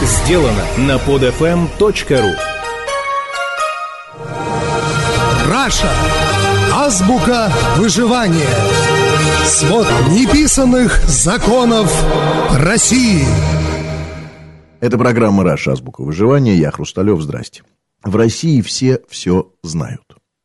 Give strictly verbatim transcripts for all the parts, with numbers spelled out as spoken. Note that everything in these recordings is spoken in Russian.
Сделано на подфм точка ру. Раша. Азбука выживания. Свод неписанных законов России. Это программа «Раша. Азбука выживания». Я Хрусталев. Здрасте. В России все все знают.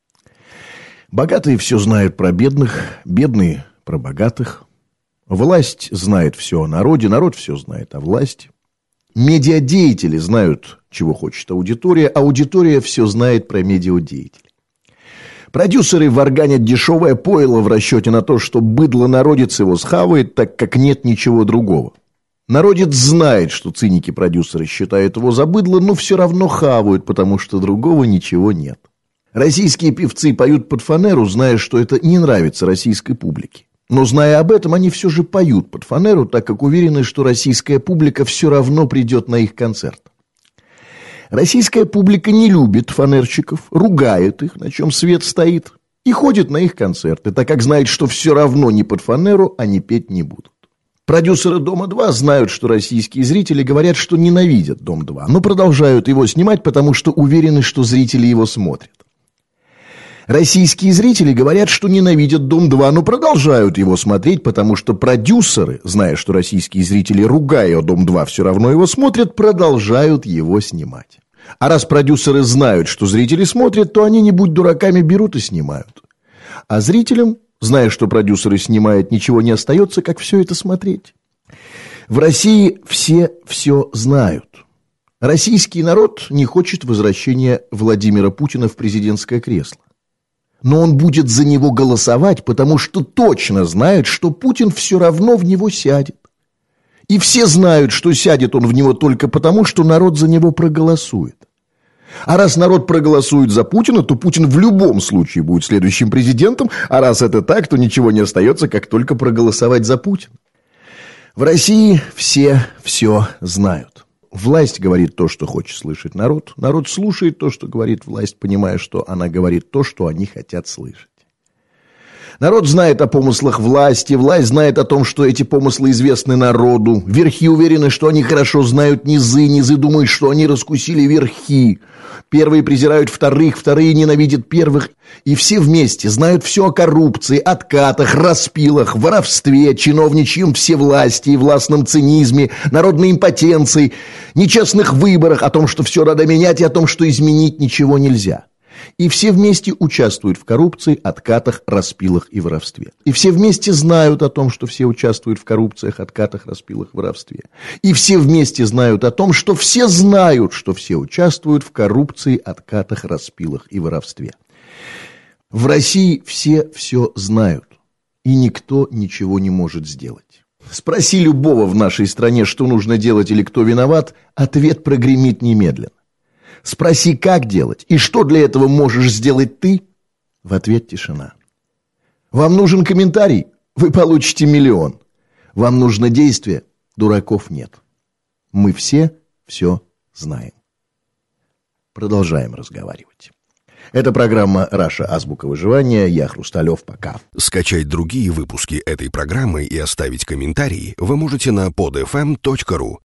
Богатые все знают про бедных, бедные про богатых. Власть знает все о народе, народ все знает о власти. Медиадеятели знают, чего хочет аудитория, аудитория все знает про медиадеятелей. Продюсеры варганят дешевое пойло в расчете на то, что быдло народец его схавает, так как нет ничего другого. Народец знает, что циники-продюсеры считают его за быдло, но все равно хавают, потому что другого ничего нет. Российские певцы поют под фанеру, зная, что это не нравится российской публике. Но, зная об этом, они все же поют под фанеру, так как уверены, что российская публика все равно придет на их концерт. Российская публика не любит фанерщиков, ругает их, на чем свет стоит, и ходит на их концерты, так как знает, что все равно не под фанеру они петь не будут. Продюсеры «Дома-два» знают, что российские зрители говорят, что ненавидят «Дом-два», но продолжают его снимать, потому что уверены, что зрители его смотрят. Российские зрители говорят, что ненавидят «Дом-два», но продолжают его смотреть, потому что продюсеры, зная, что российские зрители, ругая «Дом-два», все равно его смотрят, продолжают его снимать. А раз продюсеры знают, что зрители смотрят, то они, не будь дураками, берут и снимают. А зрителям, зная, что продюсеры снимают, ничего не остается, как все это смотреть. В России все все знают. Российский народ не хочет возвращения Владимира Путина в президентское кресло. Но он будет за него голосовать, потому что точно знает, что Путин все равно в него сядет. И все знают, что сядет он в него только потому, что народ за него проголосует. А раз народ проголосует за Путина, то Путин в любом случае будет следующим президентом, а раз это так, то ничего не остается, как только проголосовать за Путина. В России все все знают. Власть говорит то, что хочет слышать народ. Народ слушает то, что говорит власть, понимая, что она говорит то, что они хотят слышать. Народ знает о помыслах власти, власть знает о том, что эти помыслы известны народу. Верхи уверены, что они хорошо знают низы, низы думают, что они раскусили верхи. Первые презирают вторых, вторые ненавидят первых. И все вместе знают все о коррупции, откатах, распилах, воровстве, чиновничьем всевластии, властном цинизме, народной импотенции, нечестных выборах, о том, что все надо менять, и о том, что изменить ничего нельзя. И все вместе участвуют в коррупции, откатах, распилах и воровстве. И все вместе знают о том, что все участвуют в коррупциях, откатах, распилах, воровстве. И все вместе знают о том, что все знают, что все участвуют в коррупции, откатах, распилах и воровстве. В России все все знают, и никто ничего не может сделать. Спроси любого в нашей стране, что нужно делать или кто виноват, ответ прогремит немедленно. Спроси, как делать, и что для этого можешь сделать ты? В ответ тишина. Вам нужен комментарий? Вы получите миллион. Вам нужно действие? Дураков нет. Мы все все знаем. Продолжаем разговаривать. Это программа «Раша. Азбука выживания». Я Хрусталев. Пока. Скачать другие выпуски этой программы и оставить комментарии вы можете на подфм точка ру.